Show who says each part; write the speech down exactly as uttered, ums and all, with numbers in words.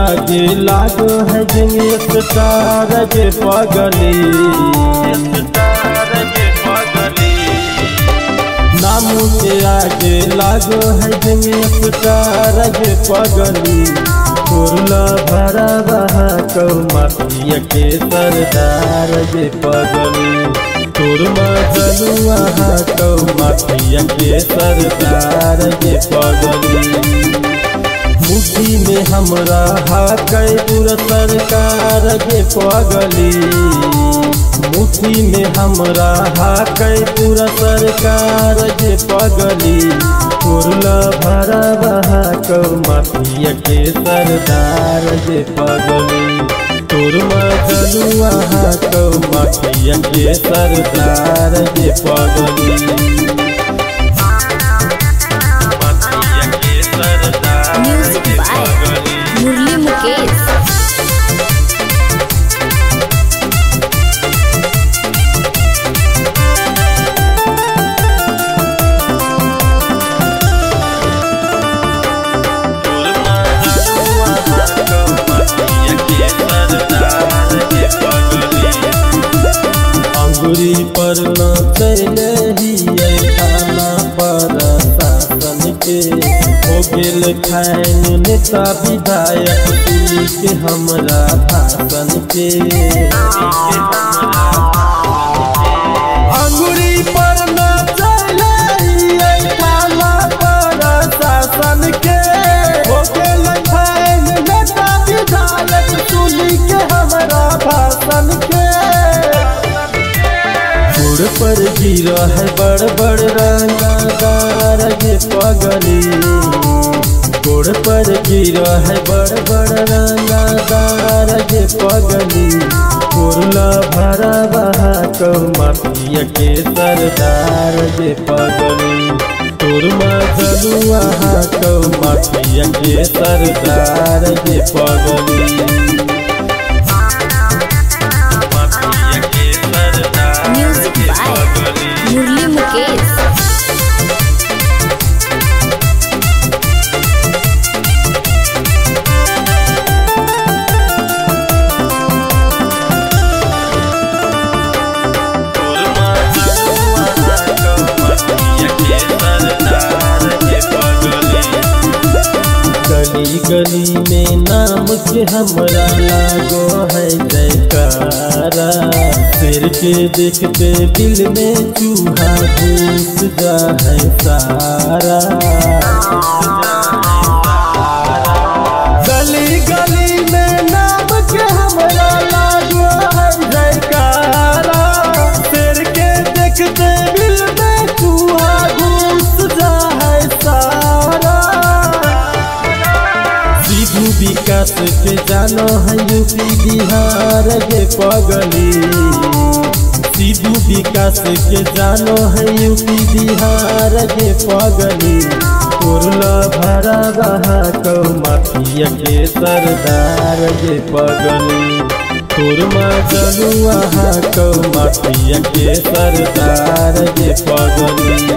Speaker 1: आगे लागो है जिंगेश तार जे पगली नामू के आगे लागो है जिंगेश तार जे पगली कुरला भरा बहा कौ माफिया के सरदार जे पगली तुरमा जनुआ कौ माफिया के सरदार जे पगली मुट्ठी में हमरा हाकै पूरा सरकार जे पगली मुट्ठी में हमरा हाकै पूरा सरकार जे पगली कुरला भरा बहा कौ माफिया के सरदार जे पगली तुरमा जनुआ कौ माफिया के सरदार जे पगली
Speaker 2: म्यूजिक बाय मुरली मुकेश।
Speaker 1: अंगुरी पर न चले ही थाना पर शासन के हो गेल खाइन नेता विधायक दिल्ली के हमरा भाषण के अंगुरी पर न चले ही थाना पर शासन के हो गेल खाइन नेता विधायक दिल्ली के हमरा भाषण के गोड़ पर गिरा है बड़ बड़ रंगदार जे पगली गोड़ पर गिरा है बड़ बड़ रंगदार जे पगली कुरला भरा बहा कौ माफिया के सरदार जे पगली तुरमा जनुआ कौ माफिया के सरदार जे पगली
Speaker 2: म्यूजिक बाय मुरली मुकेश।
Speaker 1: गली गली में नाम के हमरा लागो है जयकारा सिर के देखते दिल में चूहा घुस जा है सारा गली गली में नाम के हमरा लागो है जयकारा सिर के देखते दिल में चूहा घुस जा है सारा सिद्धू विकास के जानो है यूपी बिहार जे पगली सिद्धू विकास के जानो है यूपी बिहार जे पगली कुरला भरा बहा कौ माफिया के सरदार जे पगली तुरमा जनुआ कौ माफिया के सरदार जे पगली।